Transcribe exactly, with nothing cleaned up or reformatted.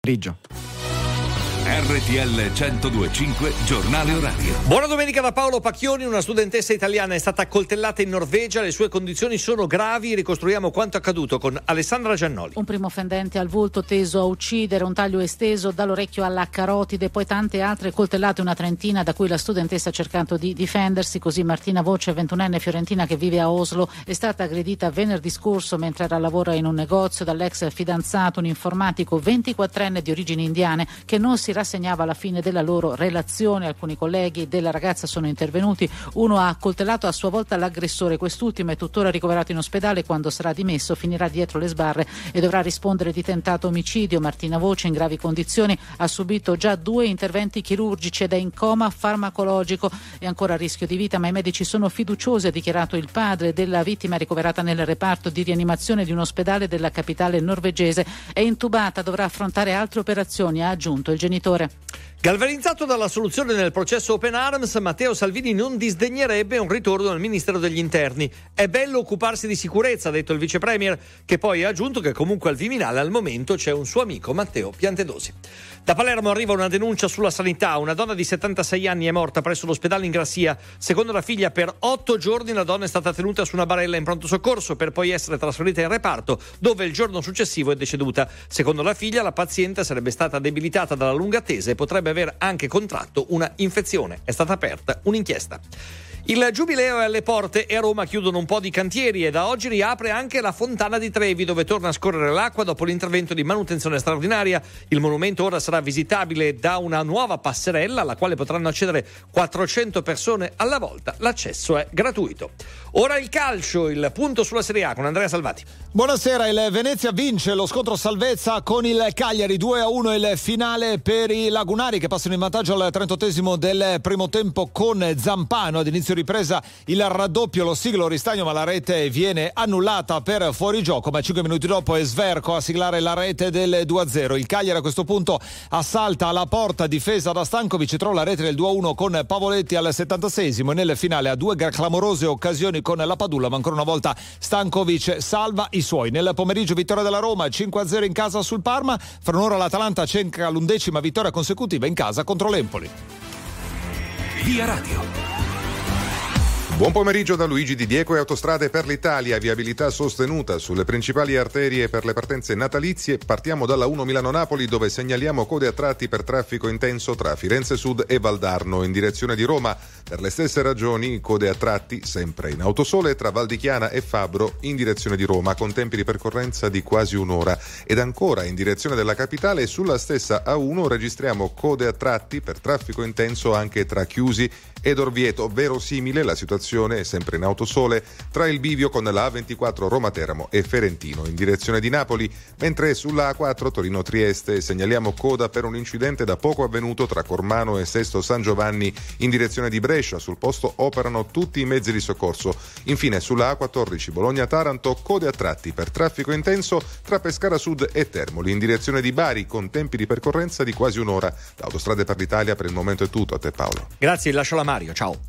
Grigio. R T L centodue e cinque Giornale Orario. Buona domenica da Paolo Pacchioni. Una studentessa italiana è stata accoltellata in Norvegia, le sue condizioni sono gravi. Ricostruiamo quanto accaduto con Alessandra Giannoli. Un primo fendente al volto teso a uccidere, un taglio esteso dall'orecchio alla carotide, poi tante altre coltellate, una trentina, da cui la studentessa ha cercato di difendersi. Così Martina Voce, ventunenne fiorentina che vive a Oslo, è stata aggredita venerdì scorso mentre era a lavoro in un negozio dall'ex fidanzato, un informatico ventiquattrenne di origini indiane, che non si rassegnava alla fine della loro relazione. Alcuni colleghi della ragazza sono intervenuti. Uno ha accoltellato a sua volta l'aggressore. Quest'ultimo è tuttora ricoverato in ospedale. Quando sarà dimesso finirà dietro le sbarre e dovrà rispondere di tentato omicidio. Martina Voce, in gravi condizioni, ha subito già due interventi chirurgici ed è in coma farmacologico. È ancora a rischio di vita, ma i medici sono fiduciosi, ha dichiarato il padre della vittima, ricoverata nel reparto di rianimazione di un ospedale della capitale norvegese. È intubata, dovrà affrontare altre operazioni, ha aggiunto il genitore. Galvanizzato dalla soluzione nel processo Open Arms, Matteo Salvini non disdegnerebbe un ritorno al Ministero degli Interni. È bello occuparsi di sicurezza, ha detto il vice premier, che poi ha aggiunto che comunque al Viminale al momento c'è un suo amico, Matteo Piantedosi. Da Palermo arriva una denuncia sulla sanità. Una donna di settantasei anni è morta presso l'ospedale in Grassia. Secondo la figlia, per otto giorni la donna è stata tenuta su una barella in pronto soccorso per poi essere trasferita in reparto, dove il giorno successivo è deceduta. Secondo la figlia, la paziente sarebbe stata debilitata dalla lunga attesa e potrebbe aver anche contratto una infezione. È stata aperta un'inchiesta. Il Giubileo è alle porte e a Roma chiudono un po' di cantieri e da oggi riapre anche la Fontana di Trevi, dove torna a scorrere l'acqua dopo l'intervento di manutenzione straordinaria. Il monumento ora sarà visitabile da una nuova passerella alla quale potranno accedere quattrocento persone alla volta. L'accesso è gratuito. Ora il calcio, il punto sulla Serie A con Andrea Salvati. Buonasera, il Venezia vince lo scontro salvezza con il Cagliari, due a uno il finale per i lagunari che passano in vantaggio al trentottesimo del primo tempo con Zampano. Ad inizio ripresa il raddoppio, lo siglo Ristagno, ma la rete viene annullata per fuorigioco, ma cinque minuti dopo è Sverko a siglare la rete del due a zero. Il Cagliari a questo punto assalta la porta difesa da Stankovic, trova la rete del due a uno con Pavoletti al settantaseiesimo e nel finale a due clamorose occasioni con la Padula, ma ancora una volta Stankovic salva i suoi. Nel pomeriggio vittoria della Roma, cinque a zero in casa sul Parma. Fra un'ora l'Atalanta cerca l'undecima vittoria consecutiva in casa contro l'Empoli. Via Radio. Buon pomeriggio da Luigi Di Diego e Autostrade per l'Italia, viabilità sostenuta sulle principali arterie per le partenze natalizie. Partiamo dalla uno Milano-Napoli, dove segnaliamo code a tratti per traffico intenso tra Firenze Sud e Valdarno in direzione di Roma. Per le stesse ragioni, code a tratti sempre in Autosole tra Valdichiana e Fabbro in direzione di Roma, con tempi di percorrenza di quasi un'ora. Ed ancora in direzione della capitale, sulla stessa A uno registriamo code a tratti per traffico intenso anche tra Chiusi ed Orvieto. Verosimile la situazione è sempre in Autosole tra il bivio con la A ventiquattro Roma-Teramo e Ferentino in direzione di Napoli, mentre sulla A quattro Torino-Trieste segnaliamo coda per un incidente da poco avvenuto tra Cormano e Sesto San Giovanni in direzione di Brescia. Sul posto operano tutti i mezzi di soccorso. Infine sulla A quattordici Bologna-Taranto, code a tratti per traffico intenso tra Pescara Sud e Termoli in direzione di Bari, con tempi di percorrenza di quasi un'ora. Da Autostrade per l'Italia per il momento è tutto. A te Paolo. Grazie, lascio la Mario, ciao.